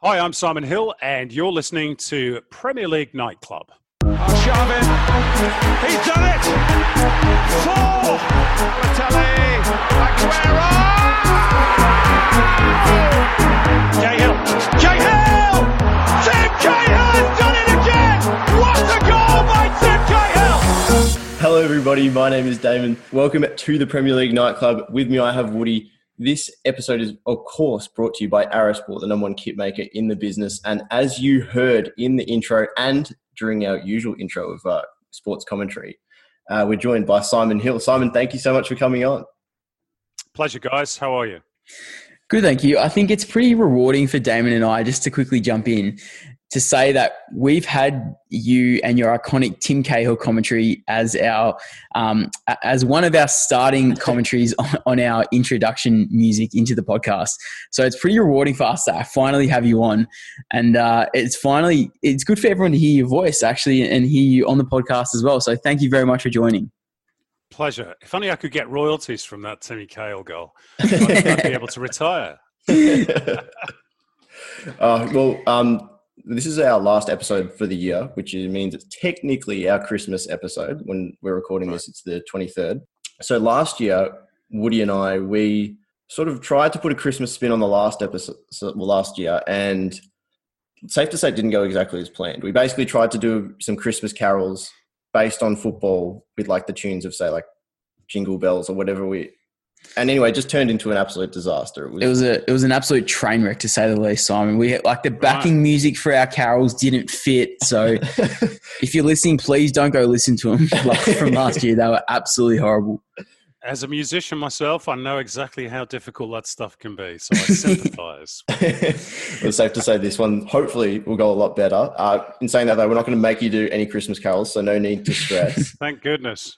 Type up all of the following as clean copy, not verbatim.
Hi, I'm Simon Hill, and you're listening to Premier League Nightclub. Xavi, he's done it! 4! Balotelli, Aguero! Cahill! Tim Cahill has done it again! What a goal by Tim Cahill! Hello everybody, my name is Damon. Welcome to the Premier League Nightclub. With me I have Woody. This episode is, of course, brought to you by Arrowsport, the number one kit maker in the business. And as you heard in the intro and during our usual intro of sports commentary, we're joined by Simon Hill. Simon, thank you so much for coming on. Pleasure, guys. How are you? Good, thank you. I think it's pretty rewarding for Damon and I, just to quickly jump in, to say that we've had you and your iconic Tim Cahill commentary as our as one of our starting commentaries on our introduction music into the podcast. So it's pretty rewarding for us to finally have you on, and it's good for everyone to hear your voice actually and hear you on the podcast as well. So thank you very much for joining. Pleasure. If only I could get royalties from that Timmy Cahill goal, I'd be able to retire. This is our last episode for the year, which means it's technically our Christmas episode. When we're recording this, it's the 23rd. So last year, Woody and I, we sort of tried to put a Christmas spin on the last episode, last year, and safe to say it didn't go exactly as planned. We basically tried to do some Christmas carols based on football with like the tunes of, say, like Jingle Bells or whatever and anyway, it just turned into an absolute disaster. It was an absolute train wreck, to say the least, Simon. We had, like, the backing music for our carols didn't fit. So if you're listening, please don't go listen to them from last year. They were absolutely horrible. As a musician myself, I know exactly how difficult that stuff can be. So I sympathise. It's safe to say this one hopefully will go a lot better. In saying that, though, we're not going to make you do any Christmas carols, so no need to stress. Thank goodness.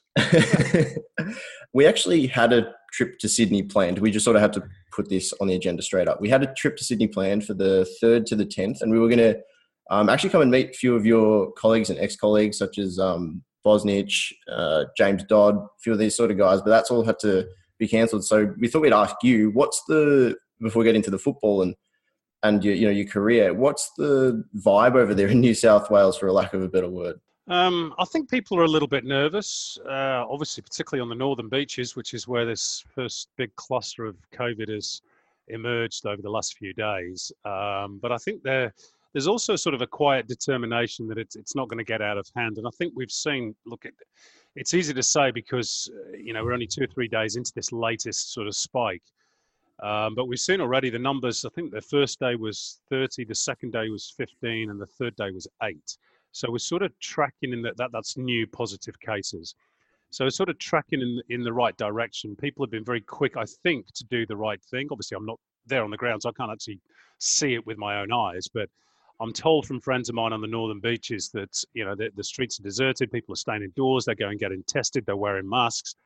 We actually had a trip to Sydney planned. We just sort of had to put this on the agenda straight up. We had a trip to Sydney planned for the 3rd to the 10th, and we were going to actually come and meet a few of your colleagues and ex-colleagues, such as Bosnich, James Dodd, a few of these sort of guys, but that's all had to be cancelled. So we thought we'd ask you, before we get into the football and your career, what's the vibe over there in New South Wales, for a lack of a better word? I think people are a little bit nervous, obviously, particularly on the northern beaches, which is where this first big cluster of COVID has emerged over the last few days. But I think there's also sort of a quiet determination that it's not going to get out of hand. And I think we've seen, it's easy to say because, we're only 2 or 3 days into this latest sort of spike. But we've seen already the numbers. I think the first day was 30, the second day was 15, and the third day was 8. So we're sort of tracking in that's new positive cases. So we're sort of tracking in the right direction. People have been very quick, I think, to do the right thing. Obviously, I'm not there on the ground, so I can't actually see it with my own eyes. But I'm told from friends of mine on the northern beaches that, the streets are deserted. People are staying indoors. They're going getting tested. They're wearing masks.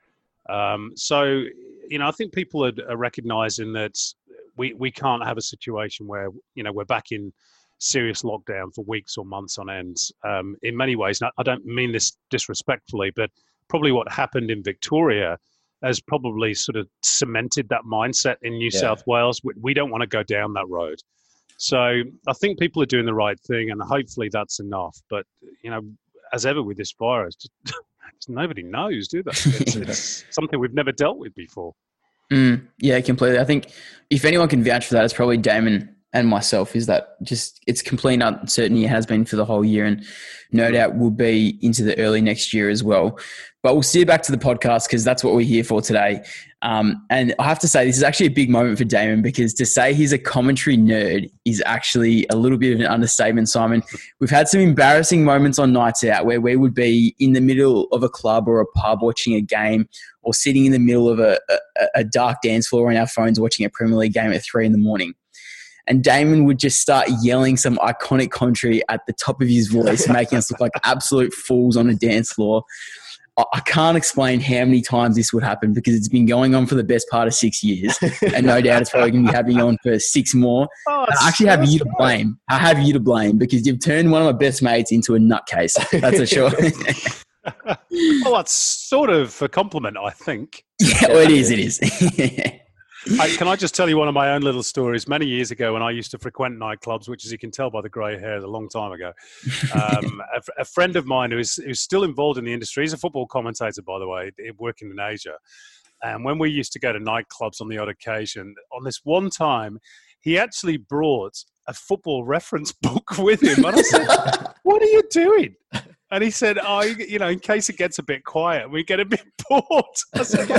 So I think people are recognising that we can't have a situation where, we're back in serious lockdown for weeks or months on end. In many ways, I don't mean this disrespectfully, but probably what happened in Victoria has probably sort of cemented that mindset in New South Wales. We don't want to go down that road. So I think people are doing the right thing, and hopefully that's enough. But, as ever with this virus, just nobody knows, do they? It's something we've never dealt with before. Yeah, completely. I think if anyone can vouch for that, it's probably Damon and myself, is that just it's complete uncertainty. It has been for the whole year, and no doubt will be into the early next year as well. But we'll steer back to the podcast because that's what we're here for today. And I have to say, this is actually a big moment for Damon, because to say he's a commentary nerd is actually a little bit of an understatement, Simon. We've had some embarrassing moments on nights out where we would be in the middle of a club or a pub watching a game, or sitting in the middle of a dark dance floor on our phones watching a Premier League game at 3 a.m. And Damon would just start yelling some iconic commentary at the top of his voice, making us look like absolute fools on a dance floor. I can't explain how many times this would happen, because it's been going on for the best part of 6 years. And no doubt it's probably going to be happening on for 6 more. I actually have you to blame. I have you to blame, because you've turned one of my best mates into a nutcase. That's for sure. Well, that's sort of a compliment, I think. Yeah, well, it is. Can I just tell you one of my own little stories? Many years ago, when I used to frequent nightclubs, which, as you can tell by the grey hair, is a long time ago, a friend of mine who's still involved in the industry, he's a football commentator, by the way, working in Asia. And when we used to go to nightclubs on the odd occasion, on this one time, he actually brought a football reference book with him. And I said, "What are you doing?" And he said, "Oh, in case it gets a bit quiet, we get a bit bored." I said,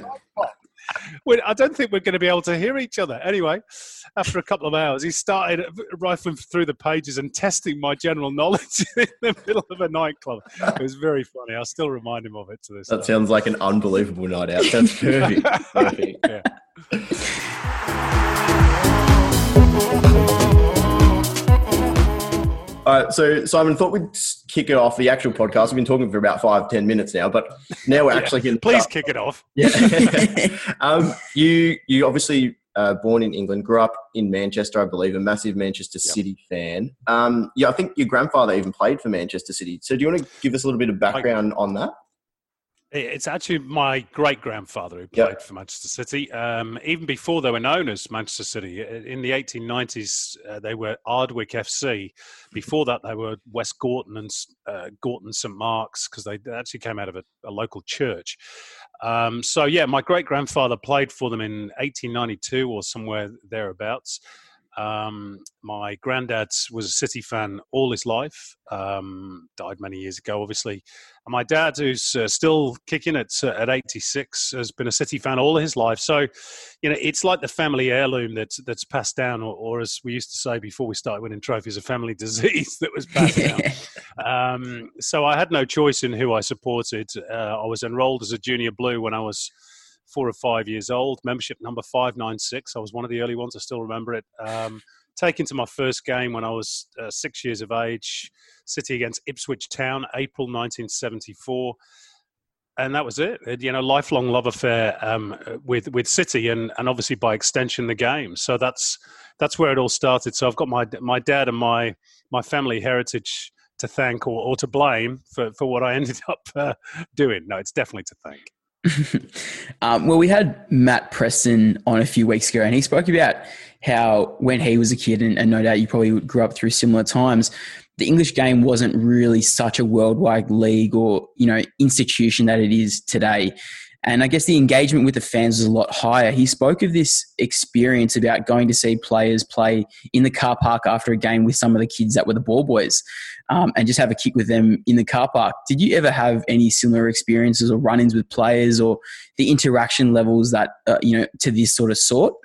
I don't think we're going to be able to hear each other. Anyway, after a couple of hours, he started rifling through the pages and testing my general knowledge in the middle of a nightclub. It was very funny. I still remind him of it to this day. That sounds like an unbelievable night out. That's perfect. Perfect. Yeah. All right, so Simon, thought we'd kick it off, the actual podcast. We've been talking for about 5-10 minutes now, but now we're actually going to... Please kick it off. Yeah. You obviously born in England, grew up in Manchester, I believe, a massive Manchester City fan. I think your grandfather even played for Manchester City. So do you want to give us a little bit of background on that? It's actually my great-grandfather who played for Manchester City. Even before they were known as Manchester City. In the 1890s, they were Ardwick FC. Before that, they were West Gorton and Gorton St Mark's, because they actually came out of a local church. My great-grandfather played for them in 1892 or somewhere thereabouts. My granddad was a City fan all his life, died many years ago, obviously. And my dad, who's still kicking at 86, has been a City fan all his life. So, it's like the family heirloom that's passed down, or as we used to say before we started winning trophies, a family disease that was passed down. So I had no choice in who I supported. I was enrolled as a junior blue when I was 4 or 5 years old, membership number 596. I was one of the early ones. I still remember it. Taken to my first game when I was 6 years of age, City against Ipswich Town, April 1974. And that was it. Lifelong love affair with City and obviously by extension the game. So that's where it all started. So I've got my dad and my family heritage to thank or to blame for what I ended up doing. No, it's definitely to thank. Well, we had Matt Preston on a few weeks ago, and he spoke about how when he was a kid, and no doubt you probably grew up through similar times, the English game wasn't really such a worldwide league or, institution that it is today. And I guess the engagement with the fans was a lot higher. He spoke of this experience about going to see players play in the car park after a game with some of the kids that were the ball boys, and just have a kick with them in the car park. Did you ever have any similar experiences or run-ins with players or the interaction levels that, to this sort of sort?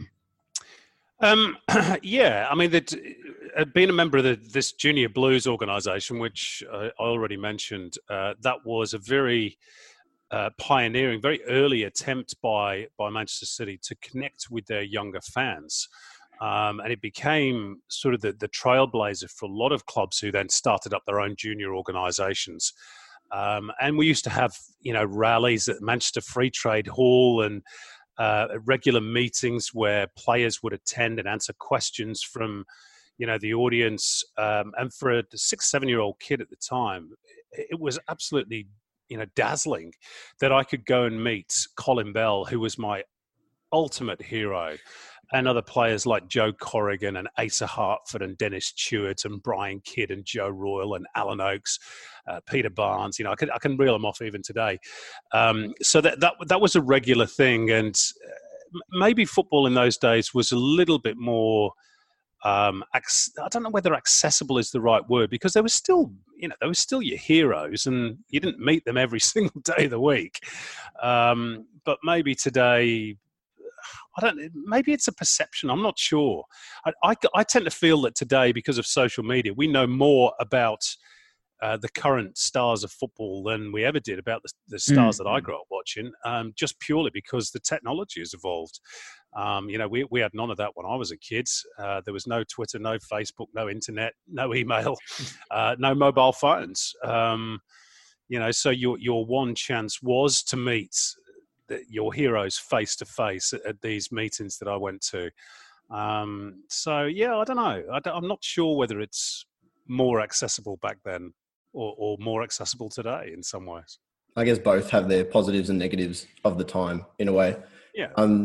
Yeah, I mean, being a member of this Junior Blues organisation, which I already mentioned, that was a very pioneering, very early attempt by Manchester City to connect with their younger fans. And it became sort of the trailblazer for a lot of clubs who then started up their own junior organisations. And we used to have, rallies at Manchester Free Trade Hall and regular meetings where players would attend and answer questions from, the audience. And for a 6-7-year-old kid at the time, it was absolutely, dazzling that I could go and meet Colin Bell, who was my ultimate hero, and other players like Joe Corrigan and Asa Hartford and Dennis Stewart and Brian Kidd and Joe Royal and Alan Oakes, Peter Barnes. I can reel them off even today. So that was a regular thing, and maybe football in those days was a little bit more. I don't know whether accessible is the right word, because there was still your heroes, and you didn't meet them every single day of the week. But maybe today, maybe it's a perception. I'm not sure. I tend to feel that today, because of social media, we know more about the current stars of football than we ever did about the stars that I grew up watching, just purely because the technology has evolved. We had none of that when I was a kid. There was no Twitter, no Facebook, no internet, no email, no mobile phones. So your one chance was to meet your heroes face to face at these meetings that I went to. I don't know. I'm not sure whether it's more accessible back then or more accessible today in some ways. I guess both have their positives and negatives of the time in a way. Yeah.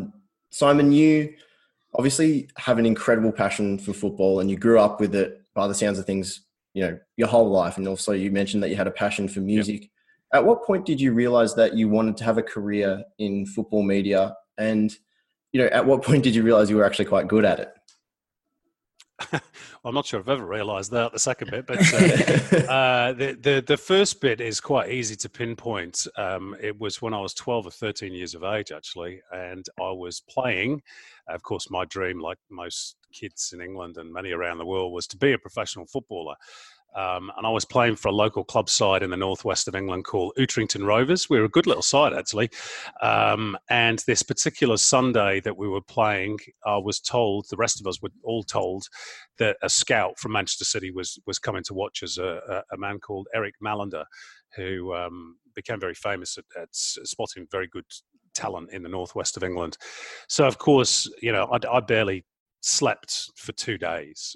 Simon, you obviously have an incredible passion for football and you grew up with it by the sounds of things, your whole life. And also you mentioned that you had a passion for music. Yep. At what point did you realize that you wanted to have a career in football media? And, at what point did you realize you were actually quite good at it? I'm not sure I've ever realised that, the second bit, but the first bit is quite easy to pinpoint. It was when I was 12 or 13 years of age, actually, and I was playing. Of course, my dream, like most kids in England and many around the world, was to be a professional footballer. And I was playing for a local club side in the northwest of England called Uttrington Rovers. We were a good little side, actually. And this particular Sunday that we were playing, I was told, the rest of us were all told, that a scout from Manchester City was coming to watch us, a man called Eric Malander, who became very famous at spotting very good talent in the northwest of England. So, of course, I barely slept for 2 days.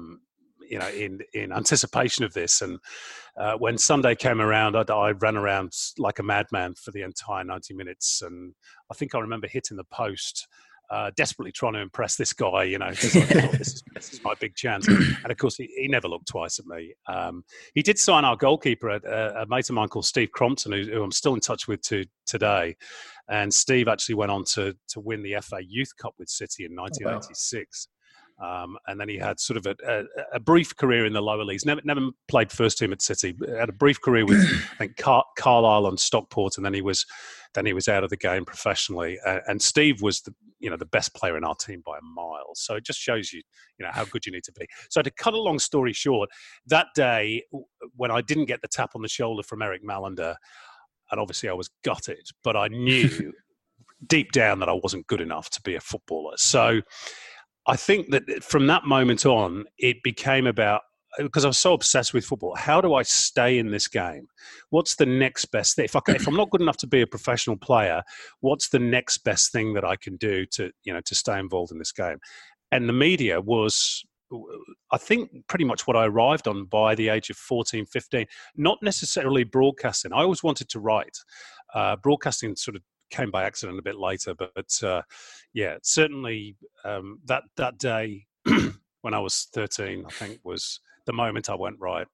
In anticipation of this. And when Sunday came around, I ran around like a madman for the entire 90 minutes. And I think I remember hitting the post, desperately trying to impress this guy, because I thought this is my big chance. And of course, he never looked twice at me. He did sign our goalkeeper, a mate of mine called Steve Crompton, who I'm still in touch with today. And Steve actually went on to win the FA Youth Cup with City in 1986. Oh, wow. And then he had sort of a brief career in the lower leagues. Never played first team at City. Had a brief career with I think Carlisle and Stockport, and then he was out of the game professionally. And Steve was the best player in our team by a mile. So it just shows you how good you need to be. So to cut a long story short, that day when I didn't get the tap on the shoulder from Eric Malander, and obviously I was gutted, but I knew deep down that I wasn't good enough to be a footballer. So I think that from that moment on, it became about, because I was so obsessed with football, how do I stay in this game? What's the next best thing? If I'm not good enough to be a professional player, what's the next best thing that I can do to stay involved in this game? And the media was, I think, pretty much what I arrived on by the age of 14, 15. Not necessarily broadcasting. I always wanted to write. Broadcasting sort of came by accident a bit later, but certainly that day when I was 13, I think, was the moment I went, right,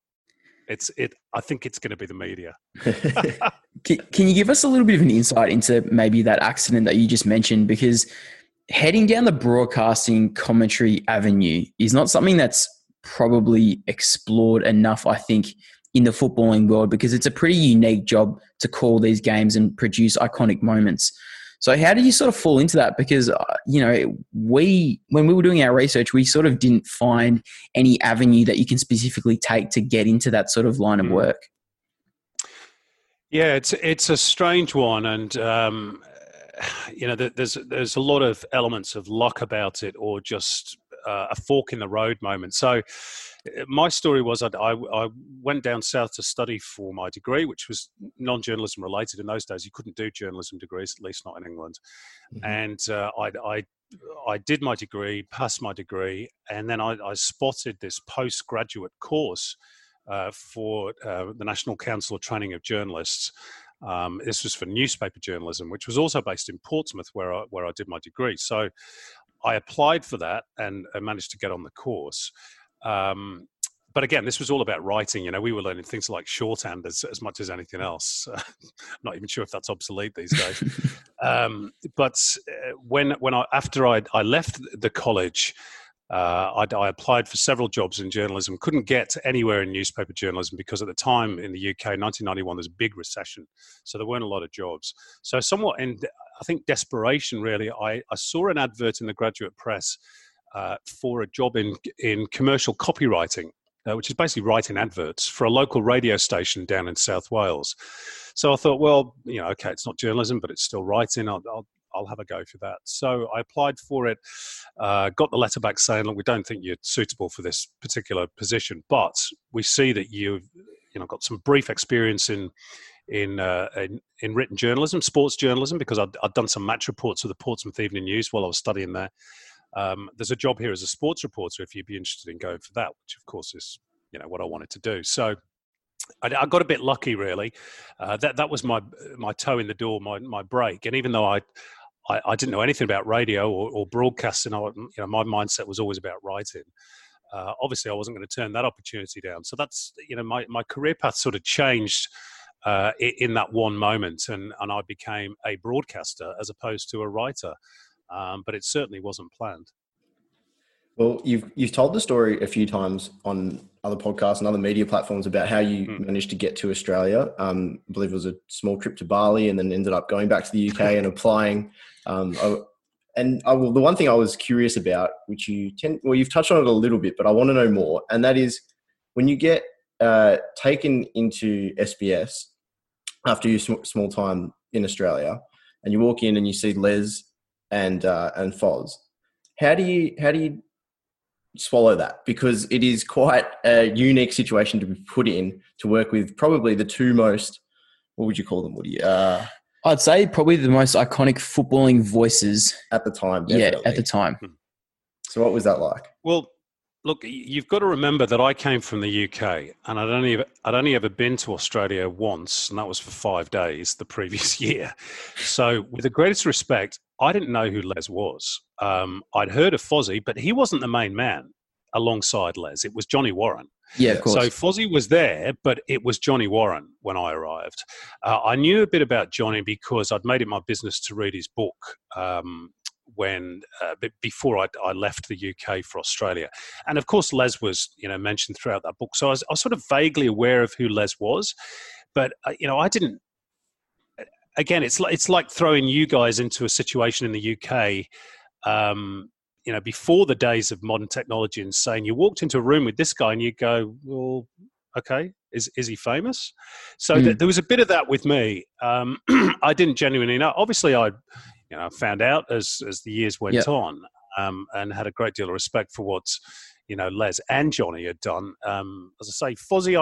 I think it's going to be the media. Can you give us a little bit of an insight into maybe that accident that you just mentioned? Because heading down the broadcasting commentary avenue is not something that's probably explored enough, I think, in the footballing world, because it's a pretty unique job to call these games and produce iconic moments. So how did you sort of fall into that? Because, when we were doing our research, we sort of didn't find any avenue that you can specifically take to get into that sort of line of work. Yeah, it's a strange one. And, there's a lot of elements of luck about it, or just a fork in the road moment. So my story was I went down south to study for my degree, which was non-journalism related. In those days, you couldn't do journalism degrees, at least not in England. Mm-hmm. And I did my degree, passed my degree, and then I spotted this postgraduate course for the National Council of Training of Journalists. This was for newspaper journalism, which was also based in Portsmouth, where I did my degree. So I applied for that and managed to get on the course. But again, this was all about writing. We were learning things like shorthand as much as anything else. Not even sure if that's obsolete these days. But after I left the college, I applied for several jobs in journalism. Couldn't get anywhere in newspaper journalism because at the time in the UK, 1991, there's a big recession, so there weren't a lot of jobs. So somewhat in, I think, desperation, really, I saw an advert in the Graduate Press for a job in commercial copywriting, which is basically writing adverts for a local radio station down in South Wales. So I thought, well, okay, it's not journalism, but it's still writing. I'll have a go for that. So I applied for it, got the letter back saying, look, we don't think you're suitable for this particular position, but we see that you've got some brief experience in written journalism, sports journalism, because I'd done some match reports for the Portsmouth Evening News while I was studying there. There's a job here as a sports reporter if you'd be interested in going for that, which of course is what I wanted to do. So I got a bit lucky, really. That was my toe in the door, my break. And even though I didn't know anything about radio or broadcasting. My mindset was always about writing. Obviously, I wasn't going to turn that opportunity down. So that's, my career path sort of changed in that one moment, and I became a broadcaster as opposed to a writer. But it certainly wasn't planned. Well, you've told the story a few times on other podcasts and other media platforms about how you managed to get to Australia. I believe it was a small trip to Bali, and then ended up going back to the UK and applying. The one thing I was curious about, which you've touched on it a little bit, but I want to know more, and that is when you get taken into SBS after your small time in Australia, and you walk in and you see Les and Foz. How do you swallow that? Because it is quite a unique situation to be put in, to work with probably the two most, what would you call them, Woody? I'd say probably the most iconic footballing voices at the time. Definitely. Yeah, at the time. So what was that like? Well, look, you've got to remember that I came from the UK, and I'd only ever been to Australia once, and that was for 5 days the previous year. So with the greatest respect, I didn't know who Les was. I'd heard of Fozzie, but he wasn't the main man alongside Les. It was Johnny Warren. Yeah, of course. So Fozzie was there, but it was Johnny Warren when I arrived. I knew a bit about Johnny because I'd made it my business to read his book before I left the UK for Australia. And of course, Les was mentioned throughout that book. So I was sort of vaguely aware of who Les was, but I didn't. Again, it's like throwing you guys into a situation in the UK, before the days of modern technology, and saying you walked into a room with this guy and you go, well, okay, is he famous? So there was a bit of that with me. I didn't genuinely know. Obviously, I found out as the years went on, and had a great deal of respect for what Les and Johnny had done. As I say, Fozzie,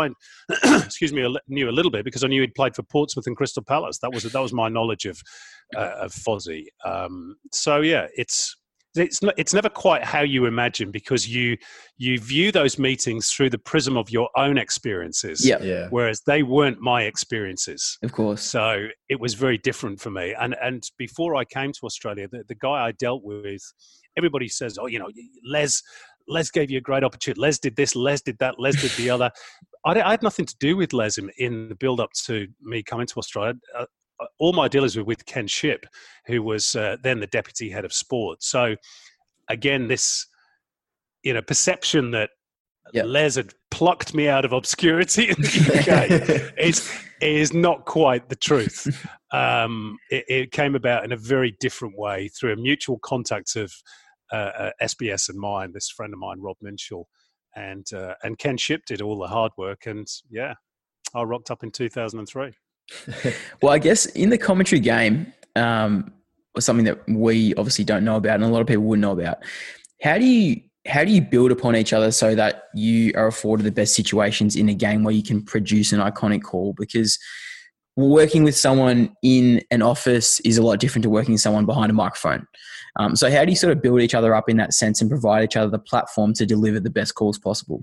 I knew a little bit because I knew he'd played for Portsmouth and Crystal Palace. That was my knowledge of Fozzie. So yeah, it's never quite how you imagine, because you view those meetings through the prism of your own experiences. Yeah. Whereas they weren't my experiences. Of course. So it was very different for me. And before I came to Australia, the guy I dealt with, everybody says, oh, Les gave you a great opportunity. Les did this, Les did that, Les did the other. I had nothing to do with Les in the build-up to me coming to Australia. All my dealings were with Ken Shipp, who was then the deputy head of sport. So again, this perception that Les had plucked me out of obscurity in the UK is not quite the truth. It came about in a very different way through a mutual contact of SBS and mine, this friend of mine, Rob Minshall, and Ken Shipp did all the hard work, and I rocked up in 2003. Well, I guess in the commentary game, was something that we obviously don't know about, and a lot of people wouldn't know about. How do you build upon each other so that you are afforded the best situations in a game where you can produce an iconic call? Because working with someone in an office is a lot different to working with someone behind a microphone. So how do you sort of build each other up in that sense and provide each other the platform to deliver the best calls possible?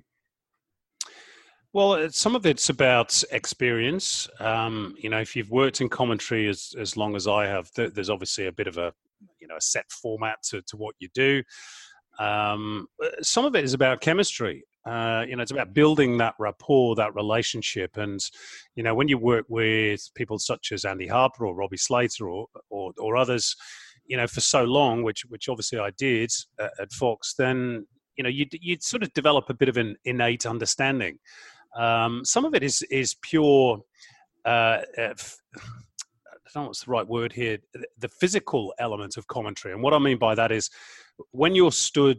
Well, some of it's about experience. If you've worked in commentary as long as I have, there's obviously a bit of a set format to what you do. Some of it is about chemistry. It's about building that rapport, that relationship. And, when you work with people such as Andy Harper or Robbie Slater or others, for so long, which obviously I did at Fox, then, you'd sort of develop a bit of an innate understanding. Some of it is pure, I don't know what's the right word here, the physical element of commentary. And what I mean by that is when you're stood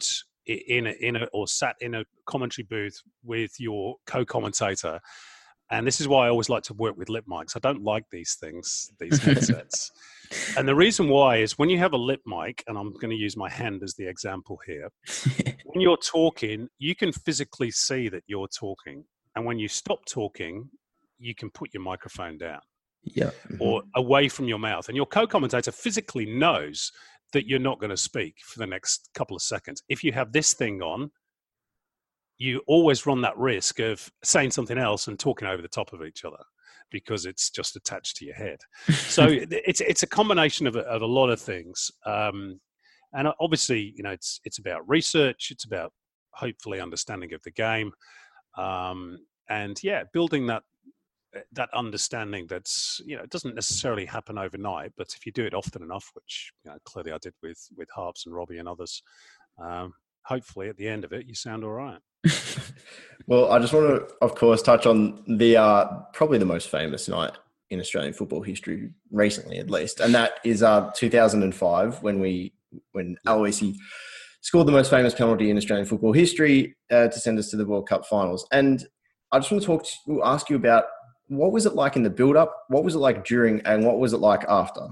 or sat in a commentary booth with your co-commentator, and this is why I always like to work with lip mics. I don't like these things, these headsets. And the reason why is when you have a lip mic, and I'm going to use my hand as the example here, when you're talking, you can physically see that you're talking. And when you stop talking, you can put your microphone down or away from your mouth. And your co-commentator physically knows that you're not going to speak for the next couple of seconds. If you have this thing on, you always run that risk of saying something else and talking over the top of each other. because it's just attached to your head. So it's a combination of a lot of things. And obviously, it's about research. It's about hopefully understanding of the game. And building that understanding that's, it doesn't necessarily happen overnight, but if you do it often enough, which clearly I did with Harps and Robbie and others, hopefully at the end of it, you sound all right. Well, I just want to, of course, touch on the probably the most famous night in Australian football history, recently at least, and that is 2005 when Aloisi scored the most famous penalty in Australian football history to send us to the World Cup finals. And I just want to ask you about, what was it like in the build-up? What was it like during, and what was it like after?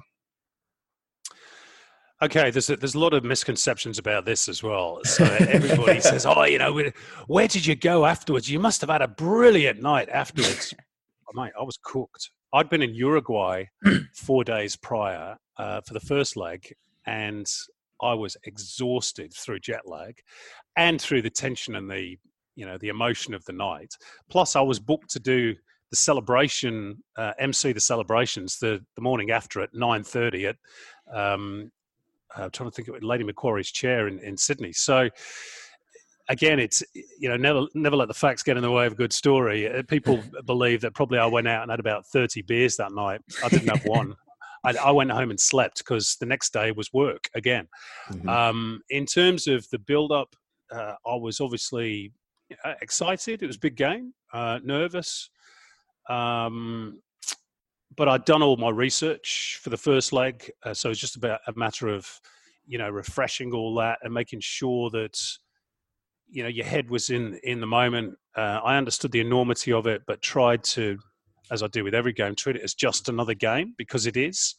Okay, there's a lot of misconceptions about this as well. So everybody says, where did you go afterwards? You must have had a brilliant night afterwards. Mate, I was cooked. I'd been in Uruguay 4 days prior for the first leg, and I was exhausted through jet lag and through the tension and the emotion of the night. Plus, I was booked to do the celebration, MC the celebrations the morning after at 9:30 at I'm trying to think of it, Lady Macquarie's chair in Sydney. So again, it's never let the facts get in the way of a good story. People believe that probably I went out and had about 30 beers that night. I didn't have one. I went home and slept because the next day was work again. Mm-hmm. In terms of the build-up, I was obviously excited. It was a big game, nervous. But I'd done all my research for the first leg. So it's just about a matter of, refreshing all that and making sure that, your head was in the moment. I understood the enormity of it, but tried to, as I do with every game, treat it as just another game, because it is,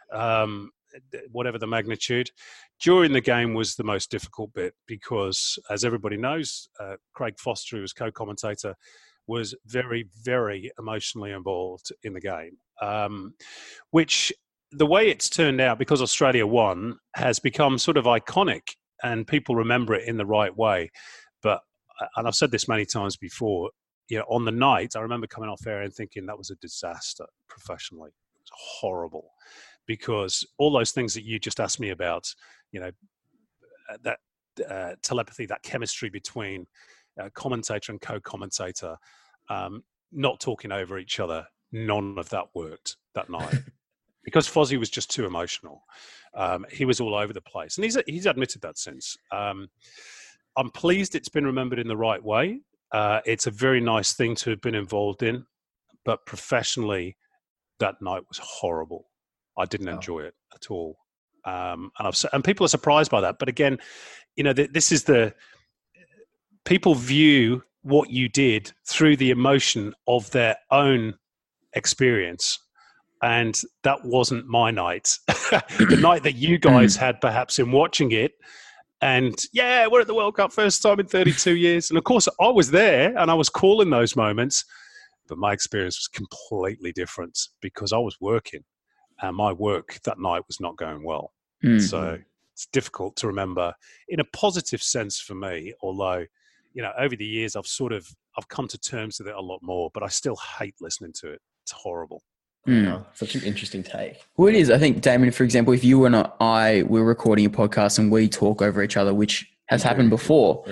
whatever the magnitude. During the game was the most difficult bit because, as everybody knows, Craig Foster, who was co-commentator, was very, very emotionally involved in the game, which the way it's turned out, because Australia won, has become sort of iconic and people remember it in the right way. And I've said this many times before, on the night, I remember coming off air and thinking that was a disaster professionally. It was horrible because all those things that you just asked me about, that telepathy, that chemistry between commentator and co-commentator, not talking over each other, none of that worked that night because Fozzie was just too emotional. He was all over the place, and he's admitted that since. I'm pleased it's been remembered in the right way. It's a very nice thing to have been involved in, but professionally, that night was horrible. I didn't enjoy it at all, and people are surprised by that. But again, this is people view what you did through the emotion of their own experience. And that wasn't my night. The night that you guys had perhaps in watching it. And we're at the World Cup first time in 32 years. And of course I was there and I was calling those moments, but my experience was completely different because I was working and my work that night was not going well. Mm-hmm. So it's difficult to remember in a positive sense for me, although, over the years, I've come to terms with it a lot more, but I still hate listening to it. It's horrible. Oh, such an interesting take. Well, it is. I think, Damon, for example, if you and I were recording a podcast and we talk over each other, which has happened before,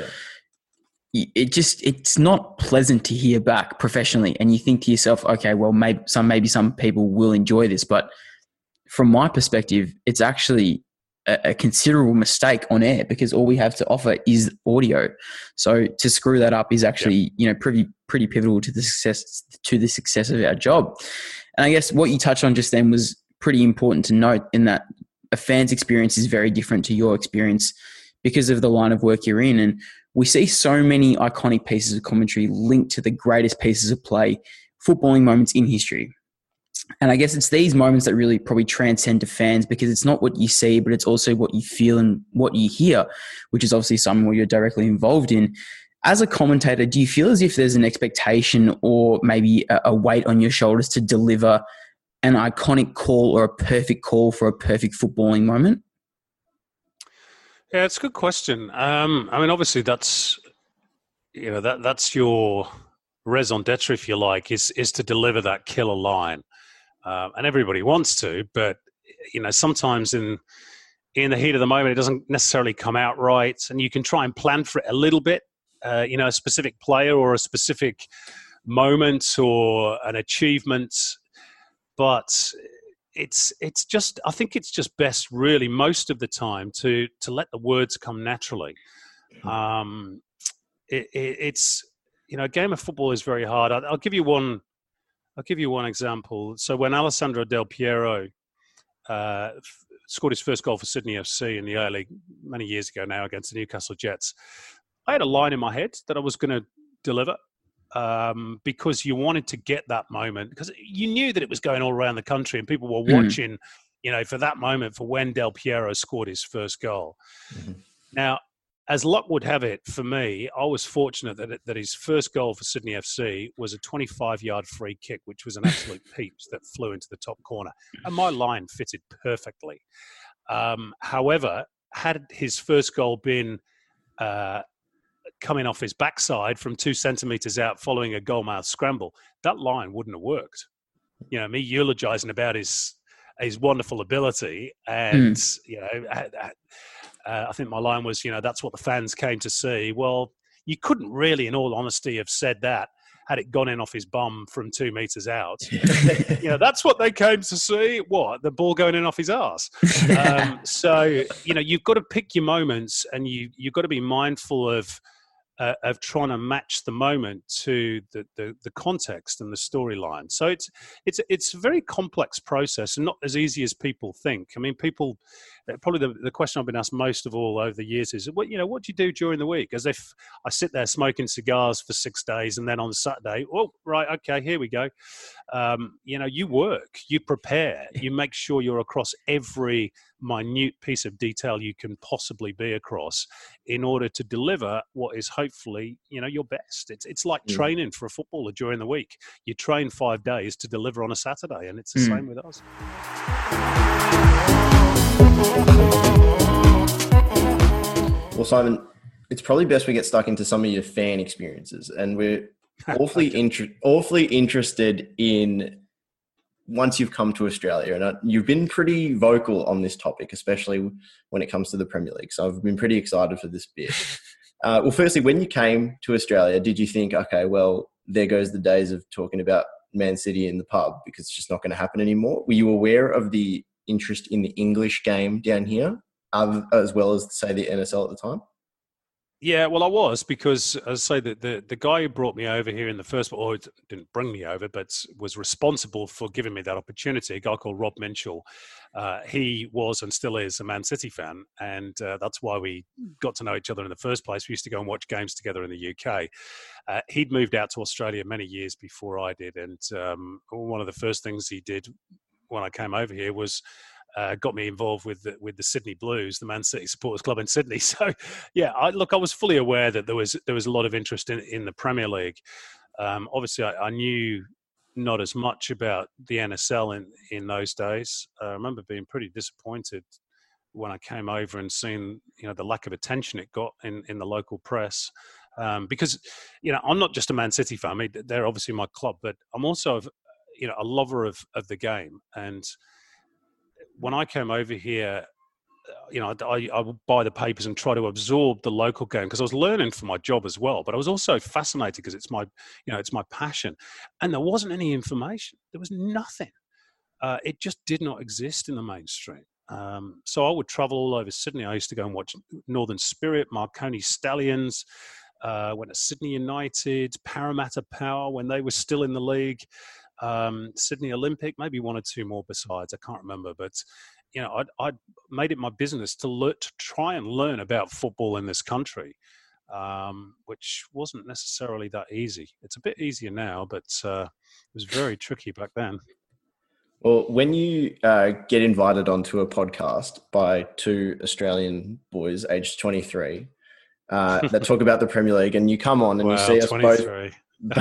it's not pleasant to hear back professionally. And you think to yourself, okay, well, maybe some people will enjoy this. But from my perspective, it's actually a considerable mistake on air because all we have to offer is audio. So to screw that up is actually, pretty pivotal to the success of our job. And I guess what you touched on just then was pretty important to note, in that a fan's experience is very different to your experience because of the line of work you're in. And we see so many iconic pieces of commentary linked to the greatest pieces of play, footballing moments in history. And I guess it's these moments that really probably transcend to fans because it's not what you see, but it's also what you feel and what you hear, which is obviously something where you're directly involved in. As a commentator, do you feel as if there's an expectation or maybe a weight on your shoulders to deliver an iconic call or a perfect call for a perfect footballing moment? Yeah, it's a good question. Obviously that's, that's your raison d'etre, if you like, is to deliver that killer line. And everybody wants to, but sometimes in the heat of the moment, it doesn't necessarily come out right. And you can try and plan for it a little bit, a specific player or a specific moment or an achievement. But it's just, I think it's just best really most of the time to let the words come naturally. It's, a game of football is very hard. I'll give you one example. So when Alessandro Del Piero scored his first goal for Sydney FC in the A-League many years ago now against the Newcastle Jets, I had a line in my head that I was going to deliver because you wanted to get that moment, because you knew that it was going all around the country and people were watching, for that moment, for when Del Piero scored his first goal. Mm-hmm. Now, as luck would have it for me, I was fortunate that his first goal for Sydney FC was a 25-yard free kick, which was an absolute peach that flew into the top corner. And my line fitted perfectly. However, had his first goal been coming off his backside from 2 centimetres out following a goalmouth scramble, that line wouldn't have worked. Me eulogising about his wonderful ability and, I think my line was, that's what the fans came to see. Well, you couldn't really, in all honesty, have said that had it gone in off his bum from 2 meters out. That's what they came to see. What? The ball going in off his arse. So, you've got to pick your moments, and you've got to be mindful of trying to match the moment to the context and the storyline. So it's a very complex process and not as easy as people think. I mean, people, probably the question I've been asked most of all over the years is, what do you do during the week? As if I sit there smoking cigars for 6 days and then on Saturday, oh, right, okay, here we go. You work, you prepare, you make sure you're across every minute piece of detail you can possibly be across in order to deliver what is hopefully, your best. It's like training for a footballer during the week. You train 5 days to deliver on a Saturday, and it's the same with us. Well, Simon, it's probably best we get stuck into some of your fan experiences, and we're awfully interested in once you've come to Australia, and you've been pretty vocal on this topic, especially when it comes to the Premier League. So I've been pretty excited for this bit. Well, firstly, when you came to Australia, did you think, okay, well, there goes the days of talking about Man City in the pub because it's just not going to happen anymore? Were you aware of the interest in the English game down here, as well as, say, the NSL at the time? Yeah, well, I was, because as I say, the guy who brought me over here in the first, or didn't bring me over, but was responsible for giving me that opportunity, a guy called Rob Minshall. He was and still is a Man City fan, and that's why we got to know each other in the first place. We used to go and watch games together in the UK. He'd moved out to Australia many years before I did, and one of the first things he did when I came over here was got me involved with the Sydney Blues, the Man City Supporters Club in Sydney. So, yeah, I was fully aware that there was a lot of interest in the Premier League. Obviously, I knew not as much about the NSL in those days. I remember being pretty disappointed when I came over and seeing the lack of attention it got in the local press. Because I'm not just a Man City fan. I mean, they're obviously my club, but I'm also a lover of the game. And when I came over here, I would buy the papers and try to absorb the local game because I was learning for my job as well. But I was also fascinated because it's my passion. And there wasn't any information. There was nothing. It just did not exist in the mainstream. So I would travel all over Sydney. I used to go and watch Northern Spirit, Marconi Stallions, went to Sydney United, Parramatta Power when they were still in the league. Sydney Olympic, maybe one or two more besides, I can't remember. But, I'd made it my business to try and learn about football in this country, which wasn't necessarily that easy. It's a bit easier now, but it was very tricky back then. Well, when you get invited onto a podcast by two Australian boys aged 23 that talk about the Premier League, and you come on and you see us 23.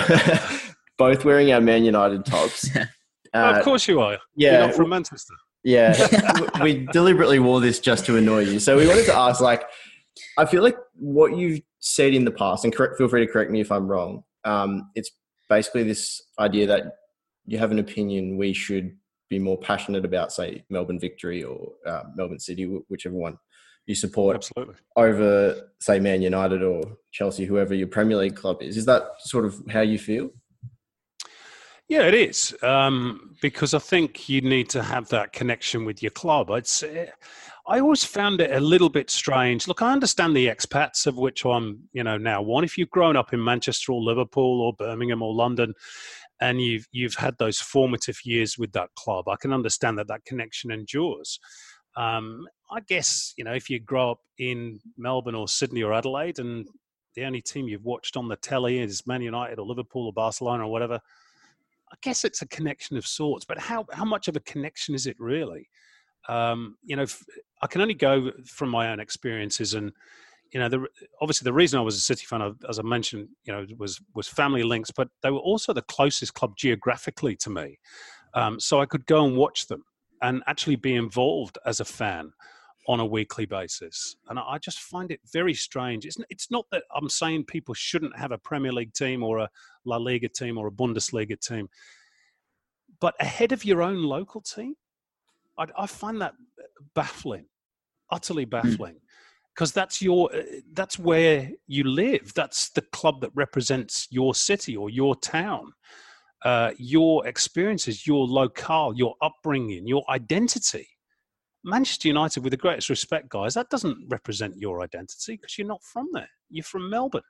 both wearing our Man United tops. Of course you are. Yeah. You're not from Manchester. Yeah. We deliberately wore this just to annoy you. So we wanted to ask, I feel like what you've said in the past, and feel free to correct me if I'm wrong, it's basically this idea that you have an opinion we should be more passionate about, say, Melbourne Victory or Melbourne City, whichever one you support, Absolutely, over, say, Man United or Chelsea, whoever your Premier League club is. Is that sort of how you feel? Yeah, it is, because I think you need to have that connection with your club. I always found it a little bit strange. Look, I understand the expats, of which I'm, now one. If you've grown up in Manchester or Liverpool or Birmingham or London, and you've had those formative years with that club, I can understand that connection endures. I guess, if you grow up in Melbourne or Sydney or Adelaide, and the only team you've watched on the telly is Man United or Liverpool or Barcelona or whatever, I guess it's a connection of sorts, but how much of a connection is it really? I can only go from my own experiences, and obviously the reason I was a City fan, as I mentioned, was family links, but they were also the closest club geographically to me, so I could go and watch them and actually be involved as a fan on a weekly basis. And I just find it very strange. It's not that I'm saying people shouldn't have a Premier League team or a La Liga team or a Bundesliga team, but ahead of your own local team, I find that baffling, utterly baffling, because that's where you live. That's the club that represents your city or your town, your experiences, your locale, your upbringing, your identity. Manchester United, with the greatest respect, guys, that doesn't represent your identity because you're not from there. You're from Melbourne.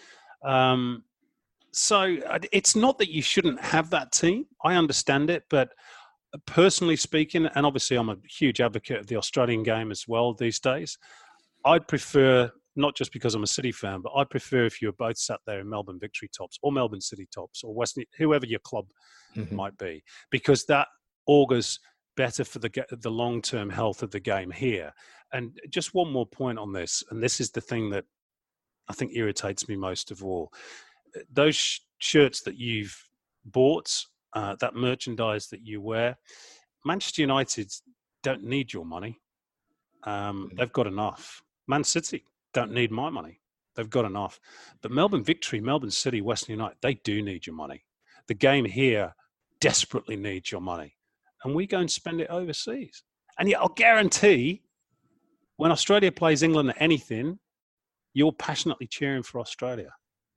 So it's not that you shouldn't have that team. I understand it, but personally speaking, and obviously I'm a huge advocate of the Australian game as well these days, I'd prefer, not just because I'm a City fan, but I'd prefer if you were both sat there in Melbourne Victory tops or Melbourne City tops or Western, whoever your club might be, because that augurs better for the long-term health of the game here. And just one more point on this, and this is the thing that I think irritates me most of all. Those shirts that you've bought, that merchandise that you wear, Manchester United don't need your money. They've got enough. Man City don't need my money. They've got enough. But Melbourne Victory, Melbourne City, Western United, they do need your money. The game here desperately needs your money. And we go and spend it overseas. And yet I'll guarantee when Australia plays England at anything, you're passionately cheering for Australia.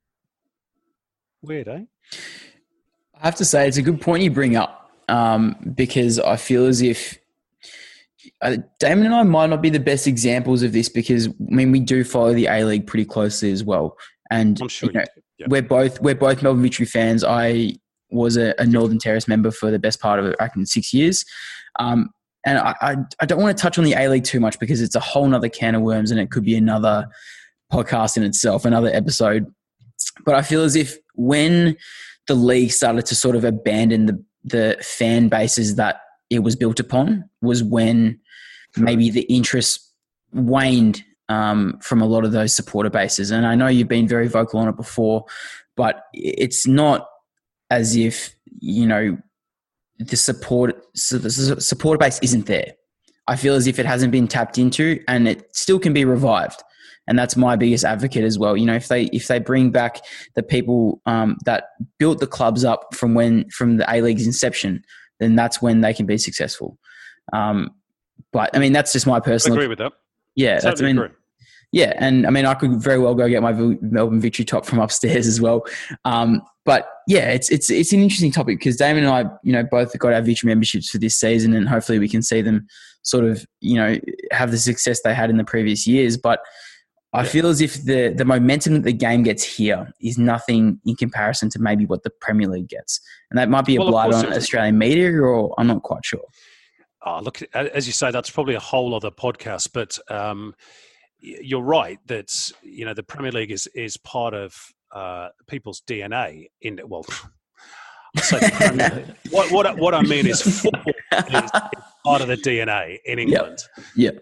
Weird, eh? I have to say, it's a good point you bring up, because I feel as if Damon and I might not be the best examples of this, because we do follow the A-League pretty closely as well. And I'm sure you do. Yeah. we're both Melbourne Victory fans. I was a Northern Terrace member for the best part of it, I reckon, 6 years. And I don't want to touch on the A-League too much because it's a whole nother can of worms and it could be another podcast in itself, another episode. But I feel as if when the league started to sort of abandon the fan bases that it was built upon was when maybe the interest waned from a lot of those supporter bases. And I know you've been very vocal on it before, but it's not as if, the supporter base isn't there. I feel as if it hasn't been tapped into and it still can be revived. And that's my biggest advocate as well. If they bring back the people that built the clubs up from the A-League's inception, then that's when they can be successful. But that's just my personal. I agree with that. Yeah, totally agree. Yeah, and I could very well go get my Melbourne Victory top from upstairs as well. But yeah, it's an interesting topic because Damon and I, both got our Victory memberships for this season, and hopefully we can see them sort of, have the success they had in the previous years. But I feel as if the momentum that the game gets here is nothing in comparison to maybe what the Premier League gets, and that might be a blight on Australian media, or I'm not quite sure. Oh, look, as you say, that's probably a whole other podcast, but. You're right that the Premier League is part of people's DNA. I say the Premier League. What I mean is football is part of the DNA in England. Yeah.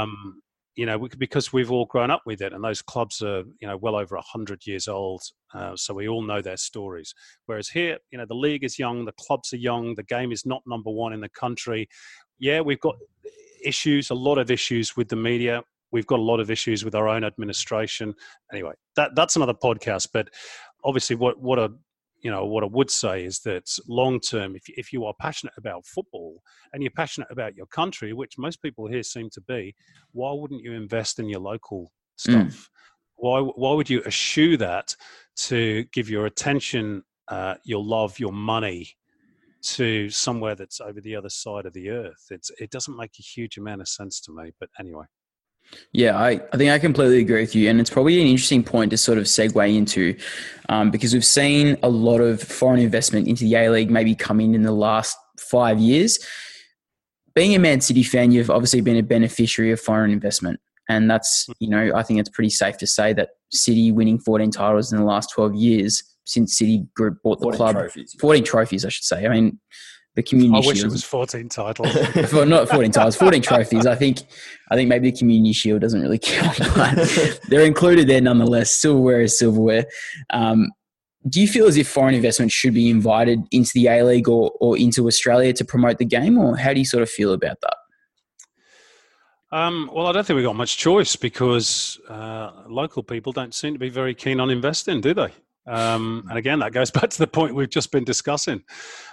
Because we've all grown up with it, and those clubs are well over 100 years old, so we all know their stories. Whereas here, the league is young, the clubs are young, the game is not number one in the country. Yeah, we've got issues, a lot of issues with the media. We've got a lot of issues with our own administration. Anyway, that's another podcast. But obviously, what what I would say is that long term, if you are passionate about football and you're passionate about your country, which most people here seem to be, why wouldn't you invest in your local stuff? Why would you eschew that to give your attention, your love, your money to somewhere that's over the other side of the earth? It doesn't make a huge amount of sense to me. But anyway. Yeah, I think I completely agree with you. And it's probably an interesting point to sort of segue into because we've seen a lot of foreign investment into the A-League maybe come in the last 5 years. Being a Man City fan, you've obviously been a beneficiary of foreign investment. And that's, I think it's pretty safe to say that City winning 14 titles in the last 12 years since City Group bought the club. 14 trophies, I should say. I mean, the Community Shield. I wish it was 14 titles. Not 14 titles, 14 trophies. I think maybe the Community Shield doesn't really count, but they're included there nonetheless. Silverware is silverware. Do you feel as if foreign investment should be invited into the A-League or into Australia to promote the game, or how do you sort of feel about that? Well, I don't think we've got much choice because local people don't seem to be very keen on investing, do they? And again, that goes back to the point we've just been discussing.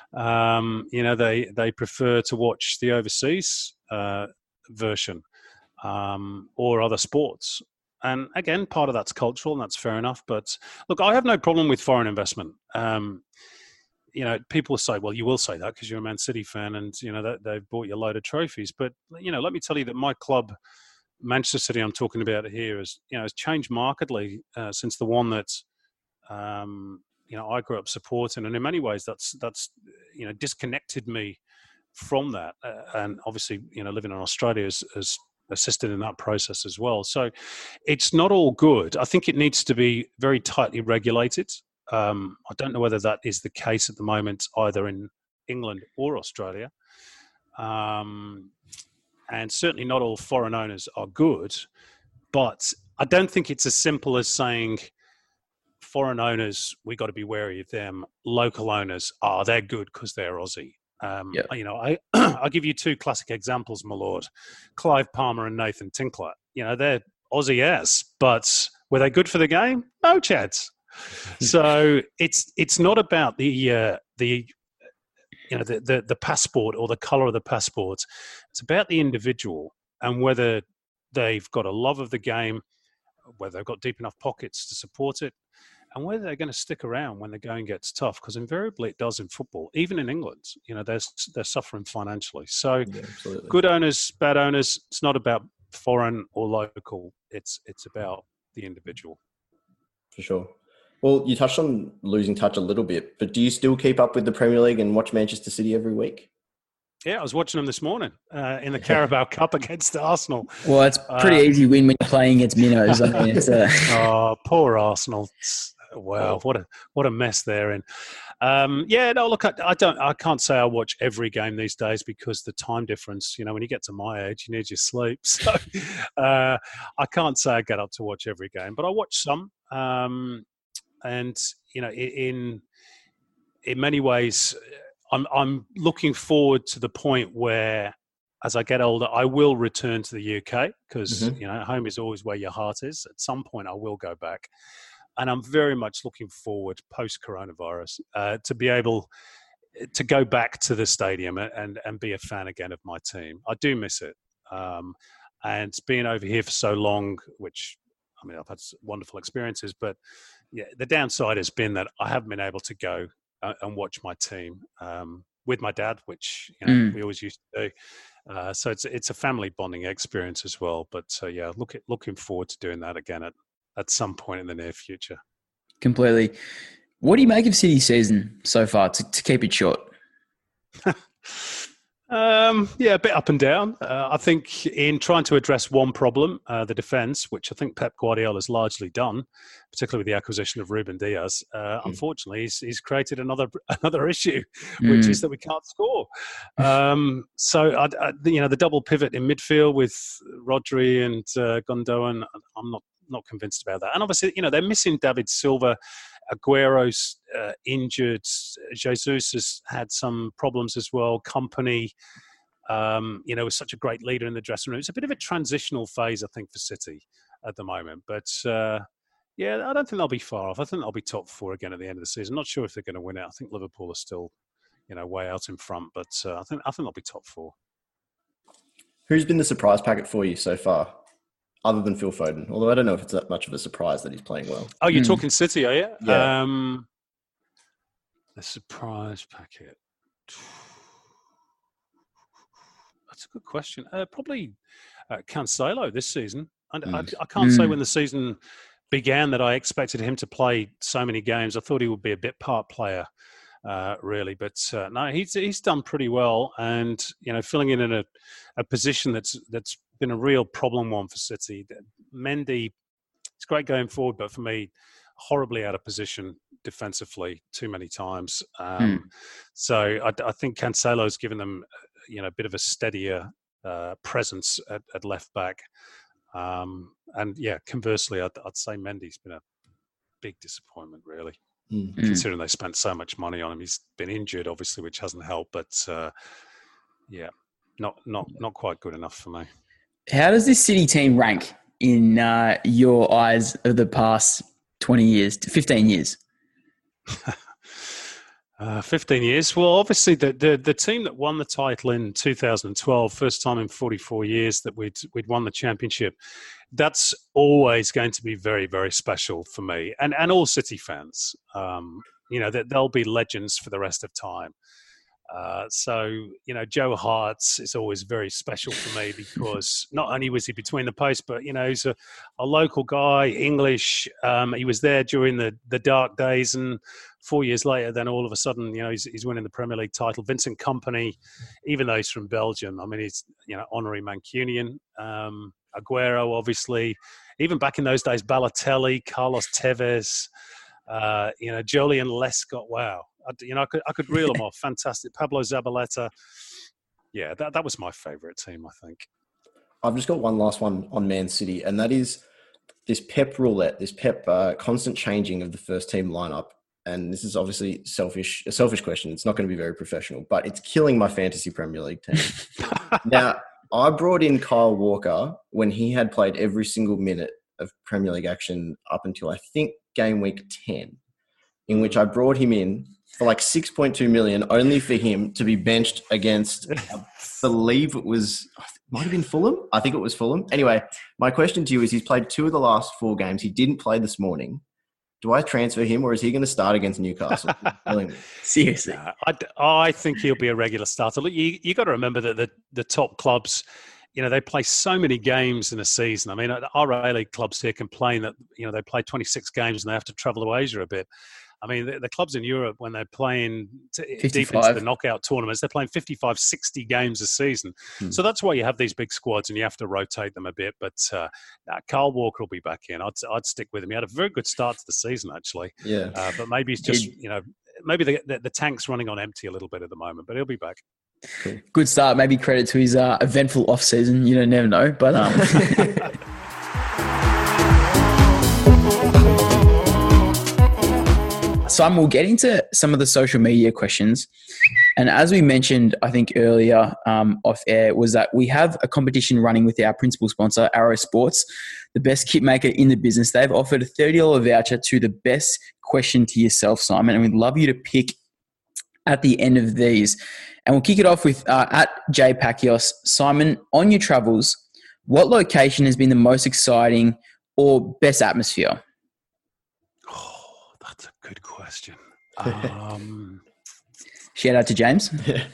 They prefer to watch the overseas version or other sports. And again, part of that's cultural, and that's fair enough. But look, I have no problem with foreign investment. People say, well, you will say that because you're a Man City fan and, they've bought you a load of trophies. But, let me tell you that my club, Manchester City, I'm talking about here, has changed markedly since the one that, I grew up supporting. And in many ways, that's disconnected me from that. And obviously, living in Australia has assisted in that process as well. So it's not all good. I think it needs to be very tightly regulated. I don't know whether that is the case at the moment, either in England or Australia. And certainly not all foreign owners are good. But I don't think it's as simple as saying foreign owners, we got to be wary of them. Local owners, they're good because they're Aussie. I'll give you two classic examples, my lord. Clive Palmer and Nathan Tinkler. They're Aussie as, but were they good for the game? No chance. So it's not about the passport or the colour of the passport. It's about the individual and whether they've got a love of the game, whether they've got deep enough pockets to support it, and whether they're going to stick around when the going gets tough, because invariably it does in football. Even in England, they're suffering financially. So good owners, bad owners, it's not about foreign or local. It's about the individual. For sure. Well, you touched on losing touch a little bit, but do you still keep up with the Premier League and watch Manchester City every week? Yeah, I was watching them this morning in the Carabao Cup against Arsenal. Well, it's pretty easy win when you're playing against minnows. I mean, it's poor Arsenal. Wow, what a mess they're in. Look, I can't say I watch every game these days because the time difference. When you get to my age, you need your sleep. So I can't say I get up to watch every game, but I watch some. And in many ways, I'm looking forward to the point where, as I get older, I will return to the UK because home is always where your heart is. At some point, I will go back. And I'm very much looking forward, post-coronavirus, to be able to go back to the stadium and be a fan again of my team. I do miss it. And being over here for so long, which, I've had wonderful experiences, but yeah, the downside has been that I haven't been able to go and watch my team with my dad, which we always used to do. So it's a family bonding experience as well. But looking forward to doing that again at some point in the near future. Completely. What do you make of City's season so far, to keep it short? A bit up and down. I think in trying to address one problem, the defence, which I think Pep Guardiola has largely done, particularly with the acquisition of Ruben Diaz, unfortunately, he's created another issue, which is that we can't score. So the double pivot in midfield with Rodri and Gundogan, I'm not convinced about that. And obviously, they're missing David Silva. Aguero's injured. Jesus has had some problems as well. Company, was such a great leader in the dressing room. It's a bit of a transitional phase, I think, for City at the moment. But Yeah, I don't think they'll be far off. I think they'll be top 4 again at the end of the season. Not sure if they're going to win it. I think Liverpool are still, way out in front, but I think they'll be top 4. Who's been the surprise packet for you so far, other than Phil Foden? Although I don't know if it's that much of a surprise that he's playing well. Oh, you're talking City, are you? Yeah. The surprise packet. That's a good question. Probably Cancelo this season. I can't say when the season began that I expected him to play so many games. I thought he would be a bit part player, really. But no, he's done pretty well, and filling in a position that's been a real problem one for City. Mendy, it's great going forward, but for me, horribly out of position defensively too many times. So I think Cancelo's given them, a bit of a steadier presence at left back. And yeah, conversely, I'd say Mendy's been a big disappointment, really, considering they spent so much money on him. He's been injured, obviously, which hasn't helped, but yeah, not quite good enough for me. How does this City team rank in your eyes of the past 20 years, 15 years? 15 years. Well, obviously, the team that won the title in 2012, first time in 44 years that we'd won the championship, that's always going to be very, very special for me and all City fans. That they'll be legends for the rest of time. So Joe Hart's is always very special for me because not only was he between the posts, but he's a local guy, English. He was there during the dark days, and 4 years later, then all of a sudden, he's winning the Premier League title. Vincent Kompany, even though he's from Belgium, I mean, he's honorary Mancunian. Aguero, obviously, even back in those days, Balotelli, Carlos Tevez, Joleon Lescott. Wow. I could reel them off. Fantastic. Pablo Zabaleta. Yeah, that was my favourite team, I think. I've just got one last one on Man City, and that is this Pep roulette, this Pep constant changing of the first team lineup. And this is obviously a selfish question. It's not going to be very professional, but it's killing my fantasy Premier League team. Now, I brought in Kyle Walker when he had played every single minute of Premier League action up until, I think, game week 10, in which I brought him in for like 6.2 million, only for him to be benched against, I believe it might have been Fulham. I think it was Fulham. Anyway, my question to you is, he's played 2 of the last 4 games. He didn't play this morning. Do I transfer him, or is he going to start against Newcastle? Seriously. I think he'll be a regular starter. Look, you got to remember that the top clubs, they play so many games in a season. I mean, our A-League clubs here complain that, they play 26 games and they have to travel to Asia a bit. I mean, the clubs in Europe, when they're playing deep into the knockout tournaments, they're playing 55, 60 games a season. So that's why you have these big squads and you have to rotate them a bit. But Kyle Walker will be back in. I'd stick with him. He had a very good start to the season, actually. Yeah. But maybe he's just, maybe the tank's running on empty a little bit at the moment, but he'll be back. Cool. Good start. Maybe credit to his eventful off-season. You never know. But Simon, we'll get into some of the social media questions. And as we mentioned, I think earlier off air, was that we have a competition running with our principal sponsor, Arrow Sports, the best kit maker in the business. They've offered a $30 voucher to the best question to yourself, Simon. And we'd love you to pick at the end of these. And we'll kick it off with at J Pakios. Simon, on your travels, what location has been the most exciting or best atmosphere? That's a good question. Shout out to James.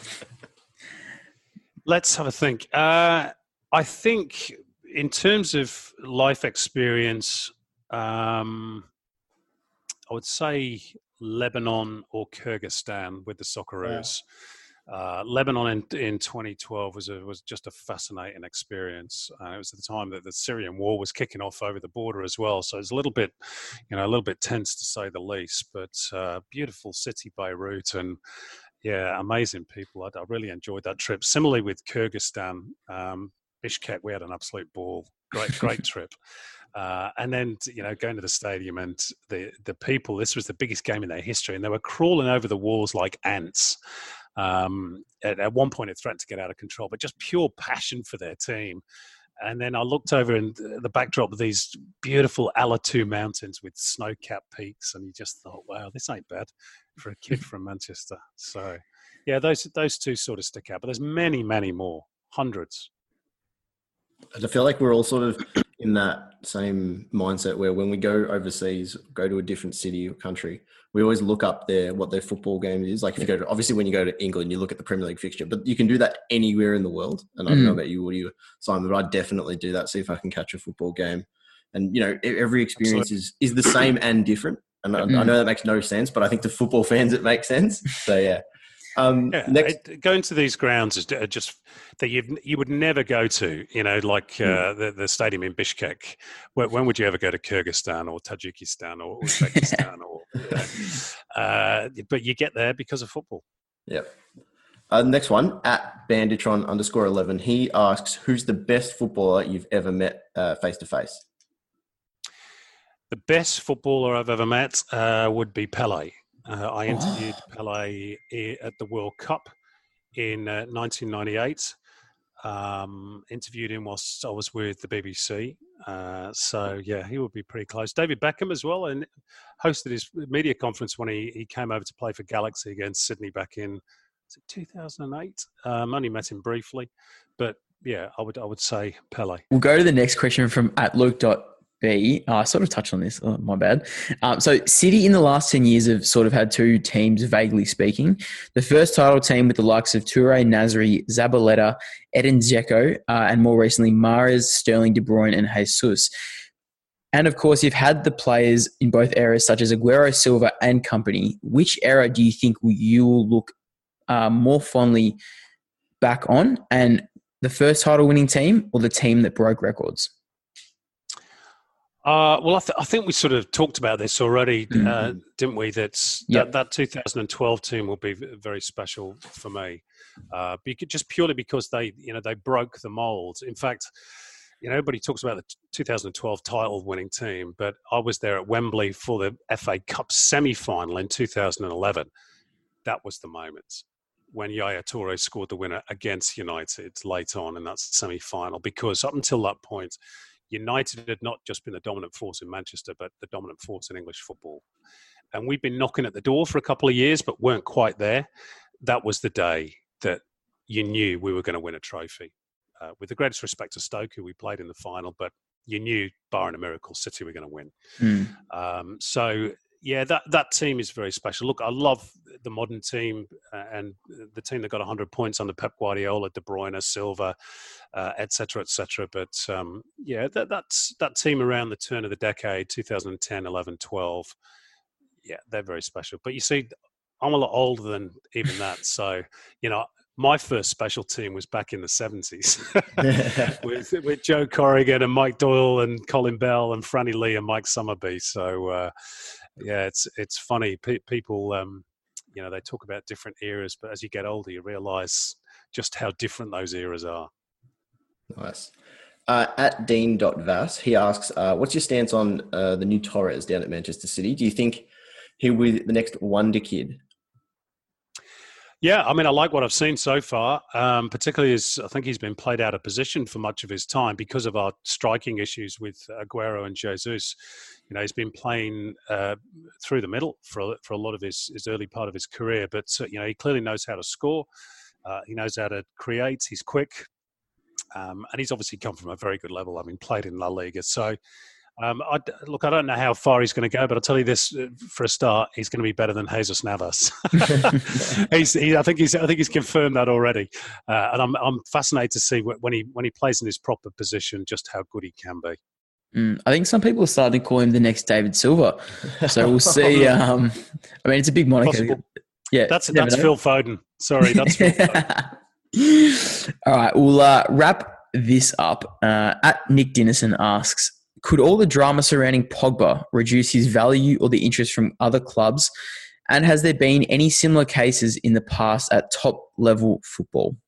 Let's have a think. I think in terms of life experience, I would say Lebanon or Kyrgyzstan with the Socceroos. Lebanon in 2012 was just a fascinating experience. It was at the time that the Syrian war was kicking off over the border as well, so it's a little bit tense to say the least. But beautiful city, Beirut, and yeah, amazing people. I really enjoyed that trip. Similarly with Kyrgyzstan, Bishkek, we had an absolute ball. Great trip. And then, going to the stadium and the people, this was the biggest game in their history, and they were crawling over the walls like ants. At one point, it threatened to get out of control, but just pure passion for their team. And then I looked over in the backdrop of these beautiful Alatu mountains with snow-capped peaks, and you just thought, wow, this ain't bad for a kid from Manchester. So, yeah, those two sort of stick out. But there's many, many more, hundreds. I feel like we're all sort of in that same mindset where when we go overseas, go to a different city or country, we always look up what their football game is. Like if you go to, obviously when you go to England, you look at the Premier League fixture, but you can do that anywhere in the world. And I don't know about you, Woody, Simon, but I definitely do that. See if I can catch a football game. And, every experience is the same and different. And I know that makes no sense, but I think to football fans, it makes sense. So, yeah. Going to these grounds is just that you would never go to, like the stadium in Bishkek. When would you ever go to Kyrgyzstan or Tajikistan or Uzbekistan? But you get there because of football. Yep. Next one, at Banditron_11. He asks, who's the best footballer you've ever met face to face? The best footballer I've ever met would be Pelé. I interviewed Pelé at the World Cup in 1998. Interviewed him whilst I was with the BBC. So, yeah, he would be pretty close. David Beckham as well, and hosted his media conference when he came over to play for Galaxy against Sydney back in 2008. Only met him briefly. But, yeah, I would say Pelé. We'll go to the next question from @Luke.B. I sort of touched on this. Oh, my bad. So City in the last 10 years have sort of had two teams, vaguely speaking. The first title team with the likes of Toure, Nasri, Zabaleta, Edin Dzeko, and more recently Mahrez, Sterling, De Bruyne and Jesus. And of course, you've had the players in both eras such as Aguero, Silva and company. Which era do you think you will look more fondly back on? And the first title winning team or the team that broke records? Well, I think we sort of talked about this already, didn't we? That 2012 team will be very special for me, just purely because they broke the mold. In fact, everybody talks about the 2012 title-winning team, but I was there at Wembley for the FA Cup semi-final in 2011. That was the moment when Yaya Toure scored the winner against United late on in that semi-final, because up until that point, United had not just been the dominant force in Manchester, but the dominant force in English football. And we've been knocking at the door for a couple of years, but weren't quite there. That was the day that you knew we were going to win a trophy. With the greatest respect to Stoke, who we played in the final, but you knew, barring a miracle, City were going to win. So, yeah, that team is very special. Look, I love the modern team and the team that got 100 points under Pep Guardiola, De Bruyne, Silva, et cetera, et cetera. But, that team around the turn of the decade, 2010, 11, 12, yeah, they're very special. But you see, I'm a lot older than even that. So, my first special team was back in the 70s with Joe Corrigan and Mike Doyle and Colin Bell and Franny Lee and Mike Summerby. So, yeah, it's funny. People, they talk about different eras, but as you get older, you realise just how different those eras are. Nice. At Dean.Vass, he asks, what's your stance on the new Torres down at Manchester City? Do you think he'll be the next wonder kid? Yeah, I mean, I like what I've seen so far, particularly as I think he's been played out of position for much of his time because of our striking issues with Aguero and Jesus. He's been playing through the middle for a lot of his early part of his career, but, he clearly knows how to score. He knows how to create. He's quick. And he's obviously come from a very good level, having played in La Liga. So, I don't know how far he's going to go, but I'll tell you this for a start: he's going to be better than Jesus Navas. I think he's confirmed that already, and I'm fascinated to see when he plays in his proper position just how good he can be. I think some people are starting to call him the next David Silva, so we'll see. I mean, it's a big moniker. Possible. Yeah, that's Phil Foden. Sorry, that's Phil Foden. All right, we'll wrap this up. At Nick Dinnison asks, could all the drama surrounding Pogba reduce his value or the interest from other clubs? And has there been any similar cases in the past at top-level football?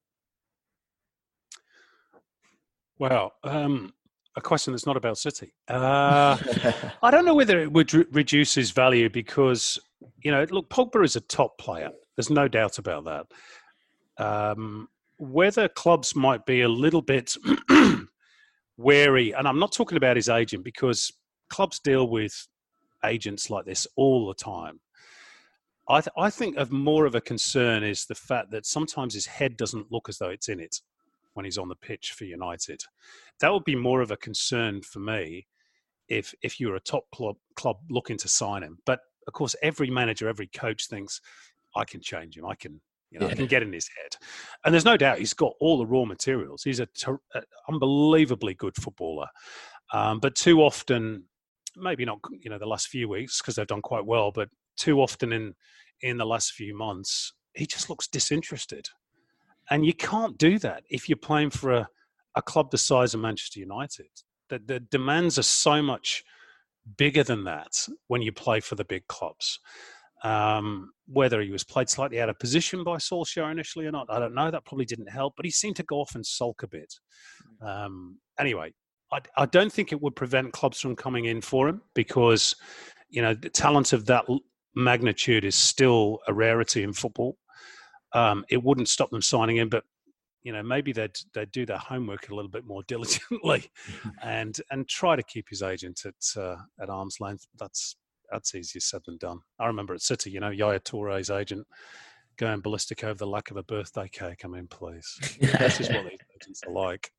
Well, a question that's not about City. I don't know whether it would reduce his value because, look, Pogba is a top player. There's no doubt about that. Whether clubs might be a little bit wary, and I'm not talking about his agent because clubs deal with agents like this all the time. I think of more of a concern is the fact that sometimes his head doesn't look as though it's in it when he's on the pitch for United. That would be more of a concern for me if you're a top club looking to sign him. But of course, every manager, every coach thinks, I can change him. I can get in his head. And there's no doubt he's got all the raw materials. He's an unbelievably good footballer. But too often, maybe not, the last few weeks because they've done quite well, but too often in the last few months, he just looks disinterested. And you can't do that if you're playing for a club the size of Manchester United. The demands are so much bigger than that when you play for the big clubs. Whether he was played slightly out of position by Solskjaer initially or not, I don't know. That probably didn't help, but he seemed to go off and sulk a bit. Anyway, I don't think it would prevent clubs from coming in for him because, the talent of that magnitude is still a rarity in football. It wouldn't stop them signing him, but maybe they'd do their homework a little bit more diligently and try to keep his agent at arm's length. That's easier said than done. I remember at City, Yaya Touré's agent going ballistic over the lack of a birthday cake. I mean, please. This is what these agents are like.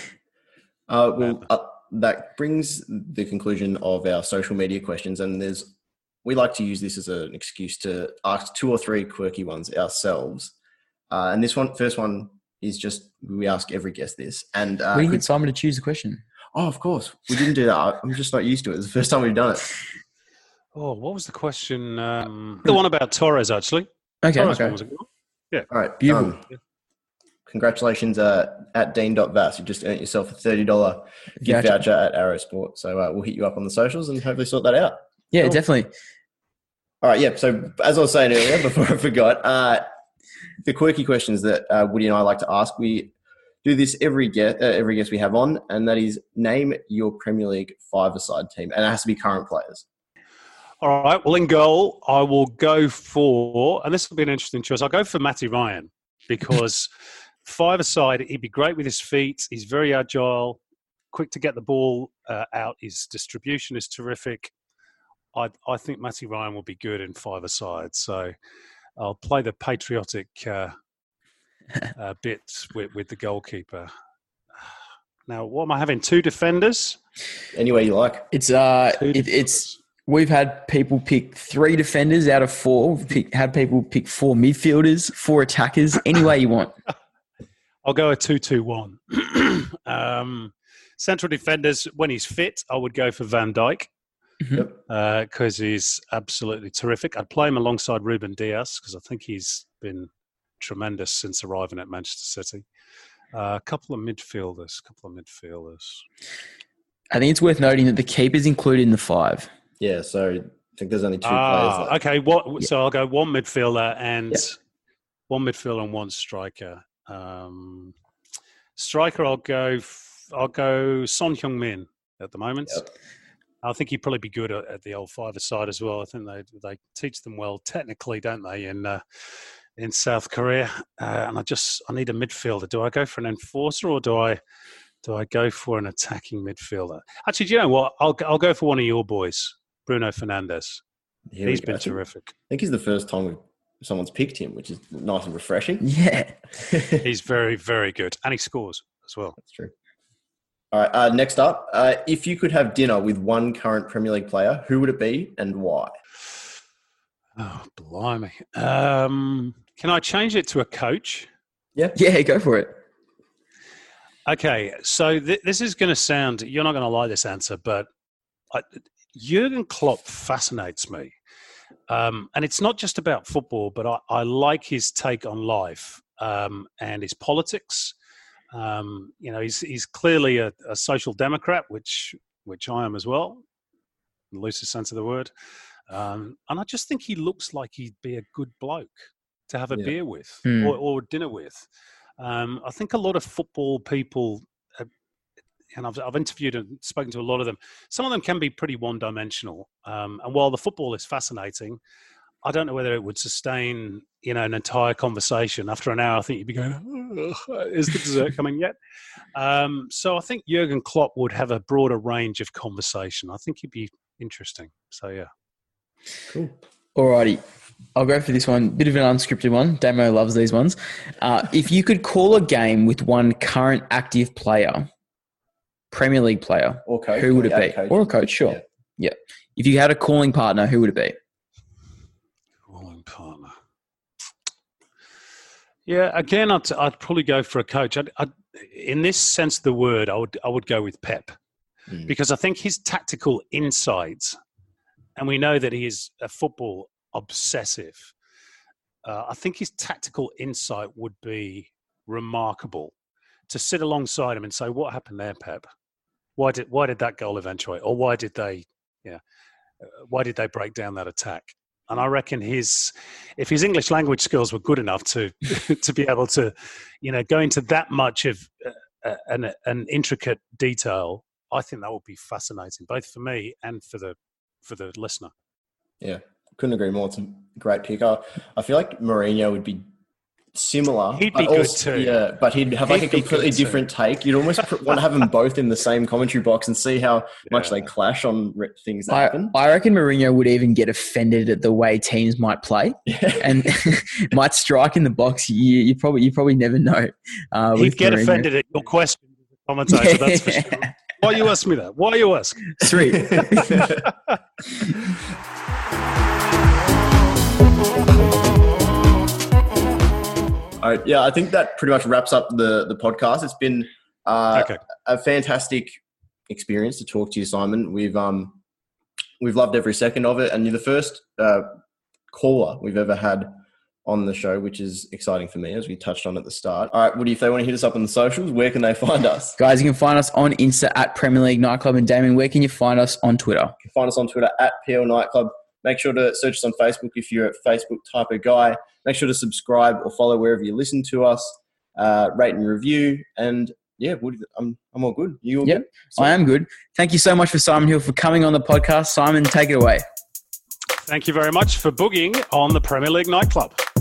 That brings the conclusion of our social media questions, and we like to use this as an excuse to ask 2 or 3 quirky ones ourselves. And first one is just, we ask every guest this. And we didn't get Simon to choose the question. Oh, of course. We didn't do that. I'm just not used to it. It's the first time we've done it. Oh, what was the question? The one about Torres, actually. Okay. Torres one was a good one. Yeah. All right. Beautiful. Congratulations at Dean.Vass. You just earned yourself a $30 gift voucher at Arrow Sport. So we'll hit you up on the socials and hopefully sort that out. Yeah, cool. Definitely. All right. Yeah. So as I was saying earlier, before I forgot, the quirky questions that Woody and I like to ask, we do this every guest we have on, and that is name your Premier League five-a-side team, and it has to be current players. All right. Well, in goal, I will go for, and this will be an interesting choice, I'll go for Matty Ryan because five-a-side, he'd be great with his feet. He's very agile, quick to get the ball out. His distribution is terrific. I think Matty Ryan will be good in five-a-side. So I'll play the patriotic bit with the goalkeeper. Now, what am I having? 2 defenders? Any way you like. It's we've had people pick 3 defenders out of 4. We've had people pick 4 midfielders, 4 attackers. Any way you want. I'll go a 2-2-1. Central defenders, when he's fit, I would go for Van Dijk. Because he's absolutely terrific. I'd play him alongside Ruben Dias because I think he's been tremendous since arriving at Manchester City. A couple of midfielders. I think it's worth noting that the keeper's included in the 5. Yeah, so I think there's only 2 players left. Okay, so I'll go 1 midfielder and 1 midfielder and 1 striker. Striker, I'll go Son Heung-min at the moment. Yep. I think he'd probably be good at the old five-a-side as well. I think they teach them well technically, don't they, in South Korea? And I need a midfielder. Do I go for an enforcer or do I go for an attacking midfielder? Actually, do you know what? I'll go for one of your boys, Bruno Fernandes. He's been terrific. I think he's the first time someone's picked him, which is nice and refreshing. Yeah. He's very, very good. And he scores as well. That's true. All right, next up, if you could have dinner with one current Premier League player, who would it be and why? Oh, blimey. Can I change it to a coach? Yeah, go for it. Okay, so this is going to sound, you're not going to like this answer, but Jurgen Klopp fascinates me. And it's not just about football, but I like his take on life and his politics. He's clearly a social democrat, which I am as well, in the loosest sense of the word. And I just think he looks like he'd be a good bloke to have a beer with or dinner with. I think a lot of football people, and I've interviewed and spoken to a lot of them, some of them can be pretty one-dimensional. And while the football is fascinating, I don't know whether it would sustain, an entire conversation. After an hour, I think you'd be going, Is the dessert coming yet? So I think Jurgen Klopp would have a broader range of conversation. I think he'd be interesting. So, yeah. Cool. Alrighty. I'll go for this one. Bit of an unscripted one. Damo loves these ones. If you could call a game with one current active player, Premier League player, Or coach, who would it be? coach. Or a coach, sure. Yeah. If you had a calling partner, who would it be? Calling partner. Yeah, again, I'd probably go for a coach. In this sense of the word, I would go with Pep, because I think his tactical insights, and we know that he is a football obsessive. I think his tactical insight would be remarkable. To sit alongside him and say, "What happened there, Pep? Why did that goal eventuate, or why did they break down that attack?" And I reckon if his English language skills were good enough to be able to, go into that much of an intricate detail, I think that would be fascinating, both for me and for the listener. Yeah, couldn't agree more. It's a great pick. I feel like Mourinho would be similar. He'd be good too. Yeah, but he'd have like a completely different take. You'd almost want to have them both in the same commentary box and see how much they clash on things that happen. I reckon Mourinho would even get offended at the way teams might play and might strike in the box. You probably never know. He'd get offended at your question as a commentator, that's for sure. Why you ask me that? Why you ask? Sweet. All right, yeah, I think that pretty much wraps up the podcast. It's been a fantastic experience to talk to you, Simon. We've loved every second of it, and you're the first caller we've ever had on the show, which is exciting for me, as we touched on at the start. All right, Woody, if they want to hit us up on the socials, where can they find us? Guys, you can find us on Insta at Premier League Nightclub. And Damien, where can you find us on Twitter? You can find us on Twitter at PL Nightclub. Make sure to search us on Facebook if you're a Facebook type of guy. Make sure to subscribe or follow wherever you listen to us. Rate and review. And yeah, Woody, I'm all good. You all good? I am good. Thank you so much for Simon Hill for coming on the podcast. Simon, take it away. Thank you very much for boogieing on the Premier League Nightclub.